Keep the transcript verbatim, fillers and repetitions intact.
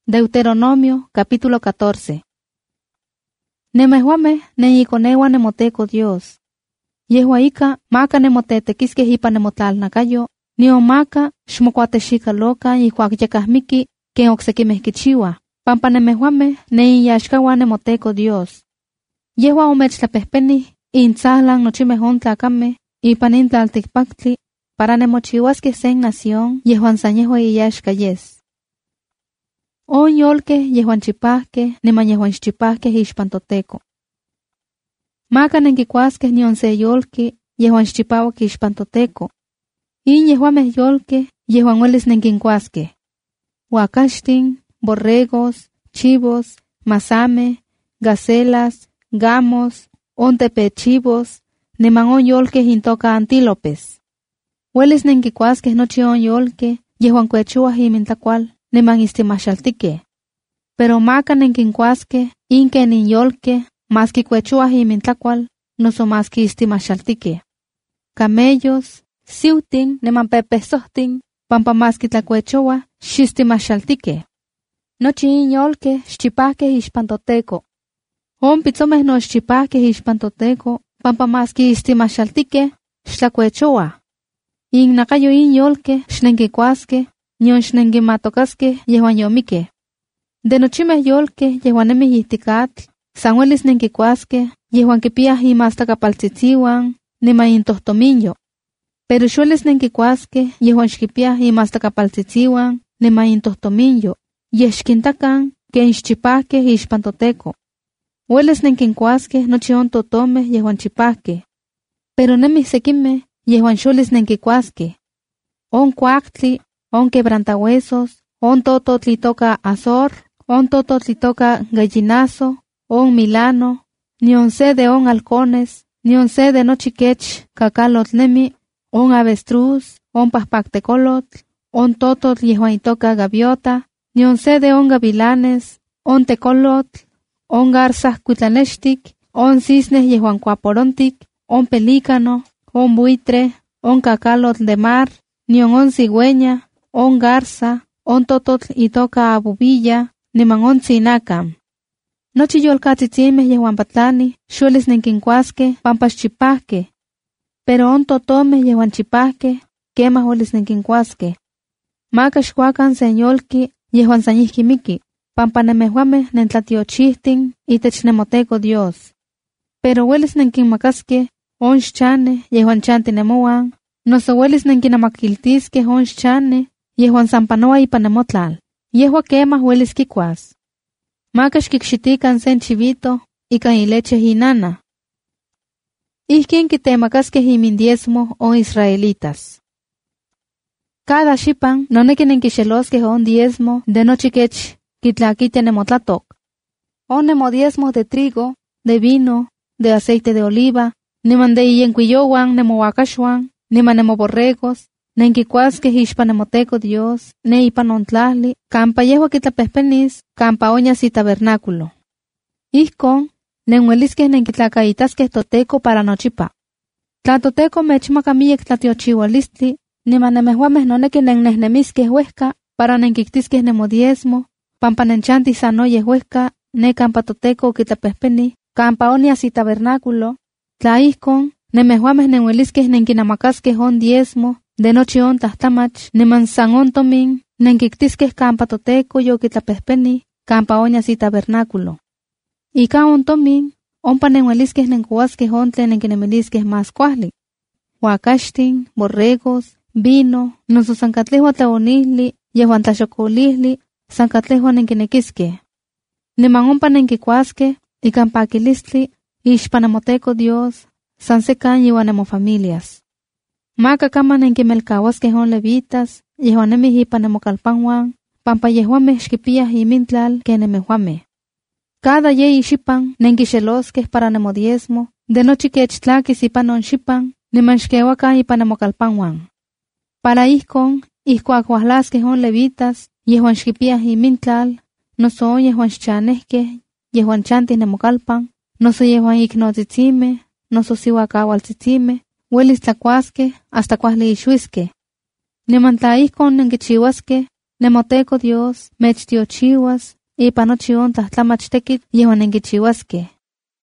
Deuteronomio capítulo catorce. Nemehuame neyiconewa nemoteco Dios. Yehua ika maka nemotetequisque ipa nemotlalnacayo, nio maka xmocuatexika loca ihcuac yacahmiki ken ocsequimeh quichiua, pampa nemehuame neiyaxcaua nemoteco Dios. Yehua omechtlapehpeni intzahlan nochimeh on tlacameh ipan in tlalticpactli para nemochiuasque sen nación yehuan san yehua iyaxca yes. On yolque yehuan chipahque niman yehuan xchipahque ixpan toteco. Maka nenquicuasque nion se yolqui yehuan xchipauac ixpan toteco. In yehuameh yolque yehuan uelis nenquincuasque. Huacaxtin, borregos, chivos, masame, gacelas, gamos, on tepechivos, niman on yolque intoca antílopes. Uelis nenquicuasque nochi on yolque yehuan cuechuah imintlacual niman istimaxaltique. Pero maka nenquincuasque inque nin yolque mas quicuechuah imintlacual noso mas istimaxaltique. Camellos, siutin niman pepesohtin pampa mas quitlacuechoah xistimaxaltique. Nochi in yolque xchipahque ixpan toteco. On pitzomeh no xchipahque ixpan toteco pampa mas istimaxaltique xtlacuechoah. In nacayo in yolque xnenquicuasque nion xnenquimatocasque yehuan yomique. De nochimeh yolque yehuan nemih ihticatl, san uelis nenquicuasque yehuan quipiah imastacapaltzitziuan niman intohtominyo. Pero xuelis nenquicuasque yehuan xquipiah imastacapaltzitziuan niman intohtominyo, yeh xquintacan ken xchipahque ixpan toteco. Uelis nenquincuasque nochi on totomeh yehuan chipahque. Pero nemih sequimeh yehuan xuelis nenquicuasque. On cuactli, on quebrantahuesos, on tototl itoca azor, on tototl itoca gallinazo, on milano, nion se de on halcones, nion se de nochi quech cacalotl nemi, on avestruz, on pahpactecolotl, on tototl yehuan itoca gaviota, nion se de on gavilanes, on tecolotl, on garzah cuitlanextic, on cisnes yehuan cuaporontic, on pelícano, on buitre, on cacalotl de mar, nion on cigüeña, on garza, on tototl itoca abubilla, niman on tzinacam. Nochi yolcatzitzimeh yehuan patlani xuelis nenquincuasque pampa xchipahque. Pero on totomeh yehuan chipahque quemah uelis nenquincuasque. Maka xcuacan sen yolqui yehuan san yihquimiki, pampa nemehuameh nentlatiochihtin itech nemoteco Dios. Pero uelis nenquinmacasque on xchane yehuan chantinemoan, noso uelis nenquinamakiltisque on xchane yehuan san panoa ipan nemotlal, yehua quemah uelis quicuas. Maka xquicxitican sen chivito ican ileche inana. Ihquin quitemacasque imindiezmo on israelitas. Cada xipan nonequi nenquixelosque on diezmo de nochi quech quitlaquite nemotlatoc. On nemodiezmo de trigo, de vino, de aceite de oliva, niman de iyencuiyouan nemohuacaxuan, niman nemoborregos, nenquicuasque ixpan nemoteco Dios, ne ipan on tlahli, campa yehua quitlapehpenis, campa oñas y tabernáculo. Ihcon, nenuelisque nenquitlacaitasque toteco para nochipa. Tla toteco mechmaca miyek tlatiochiualistli, niman nemehuameh nonequi nennehnemisque huesca para nenquictisque nemodiezmo, pampa nenchantis sanoyeh huesca, ne campa toteco quitlapehpeni, campa oñas y tabernáculo. Tla ihcon, nemehuameh nenuelisque nenquinamacasque on diezmo, de nochi on tahtamach, niman san on tomin, nenquictisque campa toteco yo quitlapehpeni, campa oñas y tabernáculo. Ica on tomin, ompa nenuelisque nencuasque on tlen nenquinemilisque mas cuahli. Huacaxtin, borregos, vino, noso sancatlehua tlaonihli, yehuan tlaxocolihli, sancatlehua nenquinequisque. Niman ompa nenquicuasque, ican paquilistli, ixpan nemoteco Dios, san secan yehuan nemofamilias. Maka cama nenquimelcauasque on levitas, yehuan nemih ipan nemocalpanhuan, pampa yehuameh xquipiah imintlal que nemehuameh. Cada yei xipan nenquixelosque para nemodiezmo, de nochi quech tlaquis ipan on xipan, niman xqueuacan ipan nemocalpanhuan. Para ihcon, ihcuac uahlasque on levitas, yehuan xquipiah imintlal, noso on yehuan xchanehque, yehuan chantis nemocalpan, noso yehuan icnotzitzimeh, noso sihuacaualtzitzimeh, uelis tlacuasque hasta cuahli ixuisque. Niman tla ihcon nenquichiuasque, Nemoteco Dios mechtiochiwas, ipan nochi on tlahtlamach tekitl yehuan nenkichiuaskeh.